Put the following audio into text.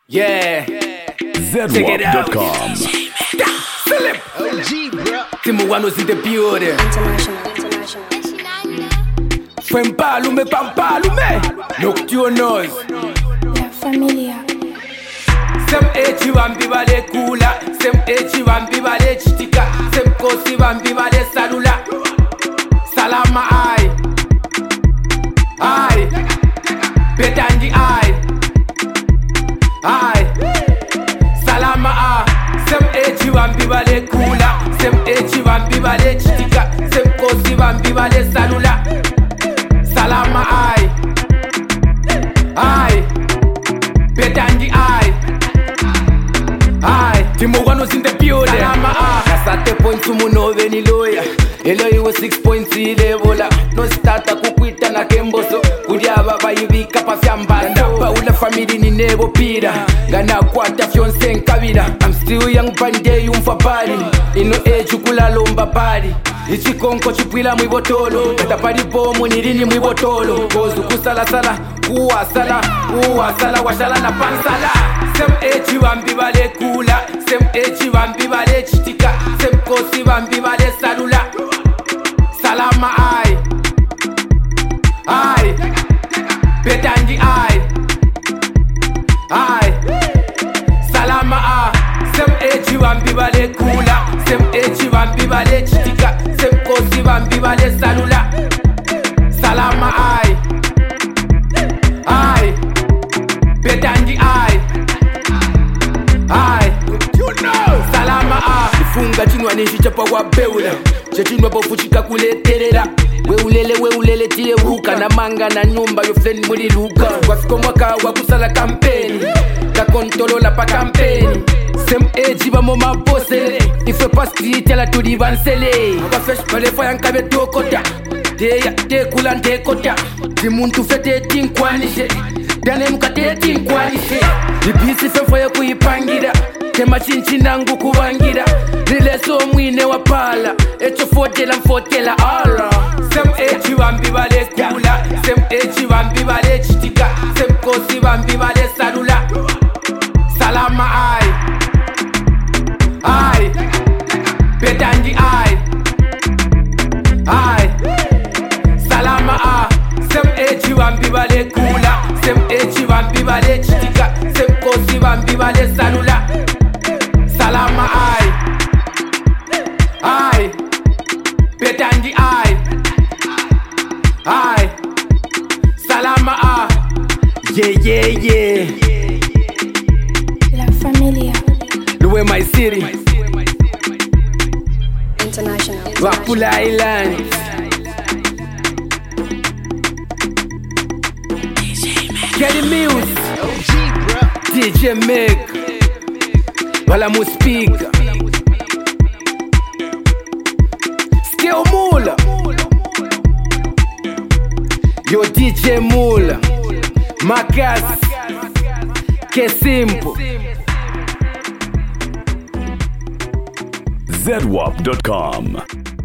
Yeah. ZWAP.com. Philip. OG, bro. Timuanos in the building. International. Fempalume, pampalume. Nocturnos. La familia. Sem echi wambi bale kula. Sem echi wambi bale chitika. Sem kosi wambi bale salula. Salama ai. Ai. Betandi ai. Ai. Salama a. Sem echi wambi bale kula. Sem echi wambi bale chitika. Sem kosi wambi bale salula. Salama ai. Ai. Betandi ai. Ai. Timuanos in the building. Salama a. Nasate points umunove ni loya. Elo iwe 6 points ilebola. No starta kukwita na kemboso. Kudiaba bayibika pasyamba. Ndapa ula family ni nebo pira. Gana kwata fiance nkabira. I'm still young bande yumfabali. Ino eju kula lomba bali. Ichikonko chipwila mwibotolo. Katapari bomu nirini mwibotolo. Kozu kusala sala. Uwa sala washala na pansala. Sem echi wambi bale kula. Sem echi wambi bale chitika. Sem kosi wambi bale salula. Salama ai. Ai. Betandi ai. Ai. Salama a. Sem echi wambi bale kula. Sem echi wambi bale chitika. Sem kosi wambi bale salula. Salama ai. Ai. Betandi ai. Ai. You know. Salama a. Ifunga chinwa nishichapa wabeula. Chechinwa bofuchika kuleterera. Weulele tile ruka. Na manga na nyumba yo friend muri luka. Wasiko mwaka wakusala kampeni. Ka kontolola pa kampeni. Sem eji ba moma posele. Ife pas street yala to divansele. Ka fresh pale faya nkabe tokota. Te kulan te kota. Di muntu fete tinkwanishe. Dane mukate tinkwanishe. Di bisi fe faya kuipangira. Tema chinchi nangu kubangira. Rileso mwine wapala. Echo mfotela ala. Sem echi wambi bale kula. Sem echi wambi bale chitika. Sem kosi wambi bale salula. Salama ai. Ai. Betandi ai. Ai. Salama a. Sem echi wambi bale kula. Sem echi wambi bale chitika. Sem kosi wambi bale salula. Salama ai. Ai. Betandi ai. Ai. Salama a. Yeah. La familia. Luwe my city. International. Wapula Island. Kelly Mills. OG, bro. DJ Meg. Wala muspika. Skill Mula. Yo DJ Mula. Makas. Kesimpo. ZWAP.com.